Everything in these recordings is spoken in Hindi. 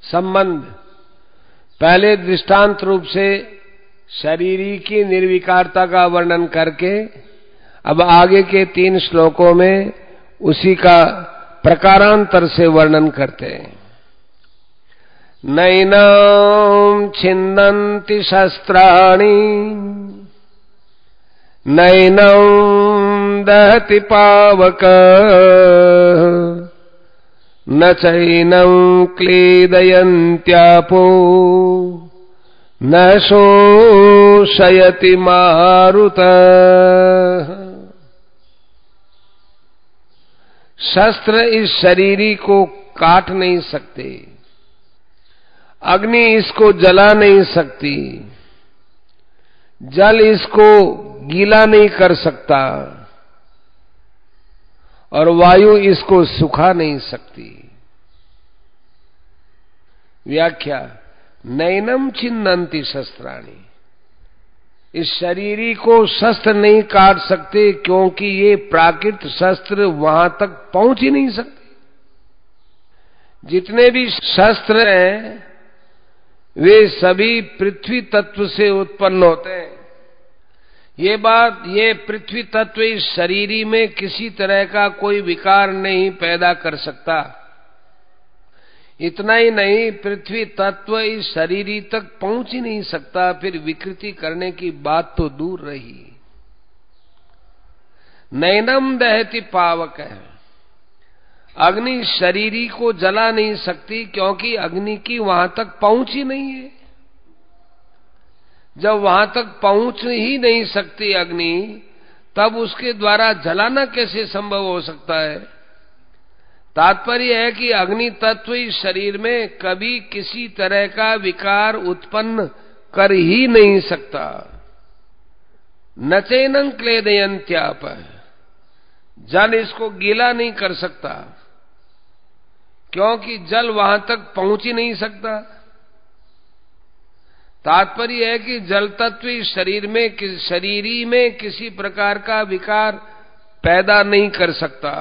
संबंध पहले दृष्टांत रूप से शरीरी की निर्विकारता का वर्णन करके अब आगे के 3 श्लोकों में उसी का प्रकारांतर से वर्णन करते हैं। नैनं छिन्दन्ति शस्त्राणि नैनं दहति पावक न चैनं क्लेदयन्त्यापो न शोषयति मारुतः। शस्त्र इस शरीरी को काट नहीं सकते, अग्नि इसको जला नहीं सकती, जल इसको गीला नहीं कर सकता और वायु इसको सुखा नहीं सकती। व्याख्या नैनम छिन्दन्ति शस्त्राणि, इस शरीरी को शस्त्र नहीं काट सकते क्योंकि ये प्राकृत शस्त्र वहां तक पहुंच ही नहीं सकते। जितने भी शस्त्र हैं वे सभी पृथ्वी तत्व से उत्पन्न होते हैं। ये पृथ्वी तत्व इस शरीरी में किसी तरह का कोई विकार नहीं पैदा कर सकता। इतना ही नहीं, पृथ्वी तत्व इस शरीरी तक पहुंच ही नहीं सकता, फिर विकृति करने की बात तो दूर रही। नैनम दहति पावक है, अग्नि शरीरी को जला नहीं सकती क्योंकि अग्नि की वहां तक पहुंच ही नहीं है। जब वहां तक पहुंच ही नहीं सकती अग्नि, तब उसके द्वारा जलाना कैसे संभव हो सकता है। तात्पर्य है कि अग्नि तत्व इस शरीर में कभी किसी तरह का विकार उत्पन्न कर ही नहीं सकता। न चैनं क्लेदयन्त्याप, जल इसको गीला नहीं कर सकता क्योंकि जल वहां तक पहुंच ही नहीं सकता। तात्पर्य है कि जल तत्व इस शरीरी में किसी प्रकार का विकार पैदा नहीं कर सकता।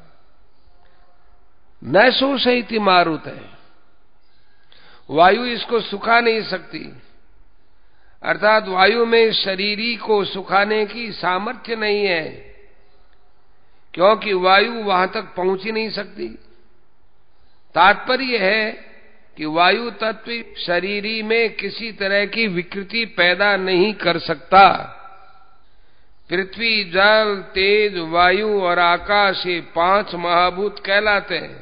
न शोषयति मारुत है, वायु इसको सुखा नहीं सकती, अर्थात वायु में शरीरी को सुखाने की सामर्थ्य नहीं है क्योंकि वायु वहां तक पहुंच ही नहीं सकती। तात्पर्य है कि वायु तत्व शरीरी में किसी तरह की विकृति पैदा नहीं कर सकता। पृथ्वी, जल, तेज, वायु और आकाश ये 5 महाभूत कहलाते हैं।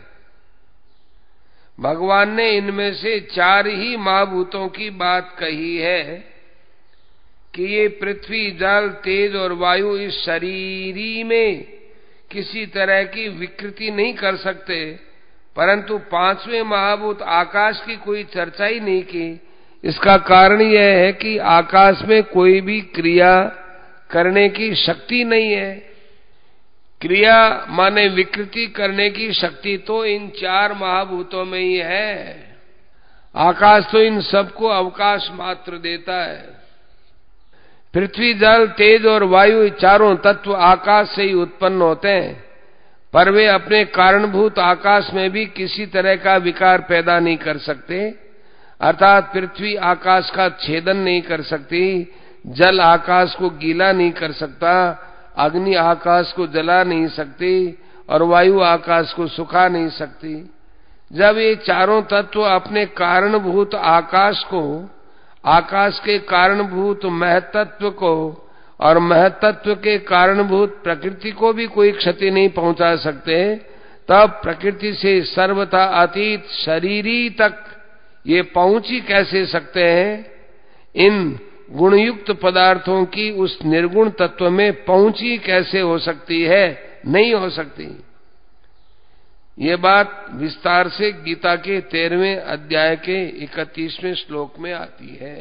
भगवान ने इनमें से 4 ही महाभूतों की बात कही है कि ये पृथ्वी, जल, तेज और वायु इस शरीरी में किसी तरह की विकृति नहीं कर सकते, परंतु 5वें महाभूत आकाश की कोई चर्चा ही नहीं की। इसका कारण यह है कि आकाश में कोई भी क्रिया करने की शक्ति नहीं है। क्रिया माने विकृति करने की शक्ति तो इन 4 महाभूतों में ही है। आकाश तो इन सबको अवकाश मात्र देता है। पृथ्वी, जल, तेज और वायु चारों तत्व आकाश से ही उत्पन्न होते हैं, पर वे अपने कारणभूत आकाश में भी किसी तरह का विकार पैदा नहीं कर सकते। अर्थात पृथ्वी आकाश का छेदन नहीं कर सकती, जल आकाश को गीला नहीं कर सकता, अग्नि आकाश को जला नहीं सकती और वायु आकाश को सुखा नहीं सकती। जब ये चारों तत्व अपने कारणभूत आकाश को, आकाश के कारणभूत महत्त्व को और महत्त्व के कारणभूत प्रकृति को भी कोई क्षति नहीं पहुंचा सकते, तब प्रकृति से सर्वथा अतीत शरीरी तक ये पहुंच ही कैसे सकते हैं। इन गुणयुक्त पदार्थों की उस निर्गुण तत्व में पहुंची कैसे हो सकती है, नहीं हो सकती। ये बात विस्तार से गीता के 13वें अध्याय के 31वें श्लोक में आती है।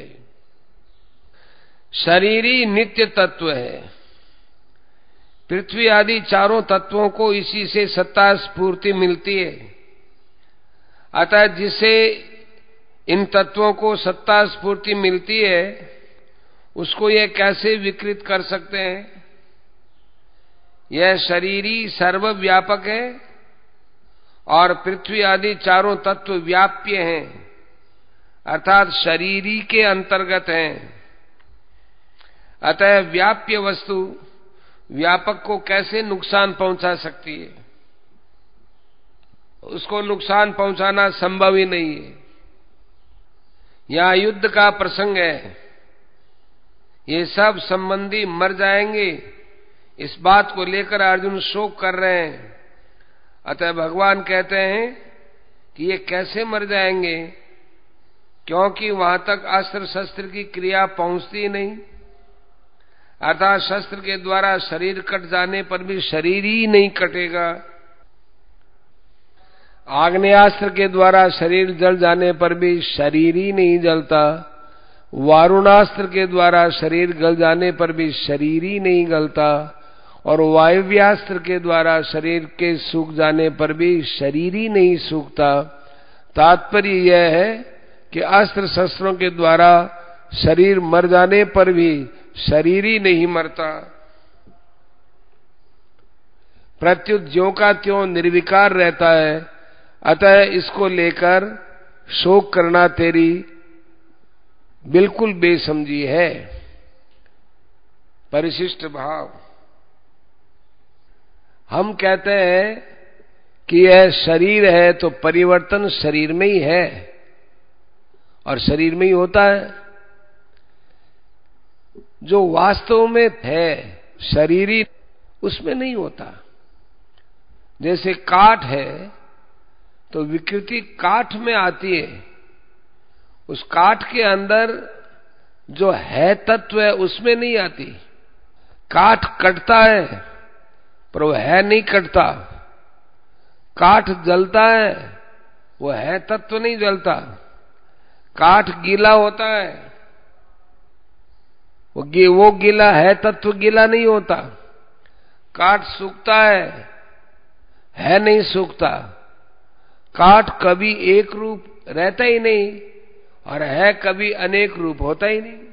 शरीरी नित्य तत्व है। पृथ्वी आदि चारों तत्वों को इसी से सत्ता स्फूर्ति मिलती है। अतः जिसे इन तत्वों को सत्ता स्फूर्ति मिलती है उसको ये कैसे विकृत कर सकते हैं। यह शरीरी सर्वव्यापक है और पृथ्वी आदि चारों तत्व व्याप्य हैं। अर्थात शरीरी के अंतर्गत हैं। अतः व्याप्य वस्तु व्यापक को कैसे नुकसान पहुंचा सकती है? उसको नुकसान पहुंचाना संभव ही नहीं है। यहां युद्ध का प्रसंग है, ये सब संबंधी मर जाएंगे, इस बात को लेकर अर्जुन शोक कर रहे हैं। अतः भगवान कहते हैं कि ये कैसे मर जाएंगे, क्योंकि वहां तक अस्त्र शस्त्र की क्रिया पहुंचती नहीं। अर्थात शस्त्र के द्वारा शरीर कट जाने पर भी शरीर ही नहीं कटेगा, आग्नेयास्त्र के द्वारा शरीर जल जाने पर भी शरीर ही नहीं जलता, वारुणास्त्र के द्वारा शरीर गल जाने पर भी शरीर ही नहीं गलता, और वायव्यास्त्र के द्वारा शरीर के सूख जाने पर भी शरीर ही नहीं सूखता। तात्पर्य यह है कि अस्त्र शस्त्रों के द्वारा शरीर मर जाने पर भी शरीर ही नहीं मरता, प्रत्युत ज्यों का त्यों निर्विकार रहता है। अतः इसको लेकर शोक करना तेरी बिल्कुल बेसमझी है। परिशिष्ट भाव, हम कहते हैं कि यह शरीर है तो परिवर्तन शरीर में ही है और शरीर में ही होता है। जो वास्तव में है शरीरी, उसमें नहीं होता। जैसे काठ है तो विकृति काठ में आती है, उस काठ के अंदर जो है तत्व है उसमें नहीं आती। काठ कटता है पर वो है नहीं कटता, काठ जलता है वो है तत्व नहीं जलता, काठ गीला होता है वो गीला है तत्व गीला नहीं होता, काठ सूखता है नहीं सूखता, काठ कभी एक रूप रहता ही नहीं और है कभी अनेक रूप होता ही नहीं।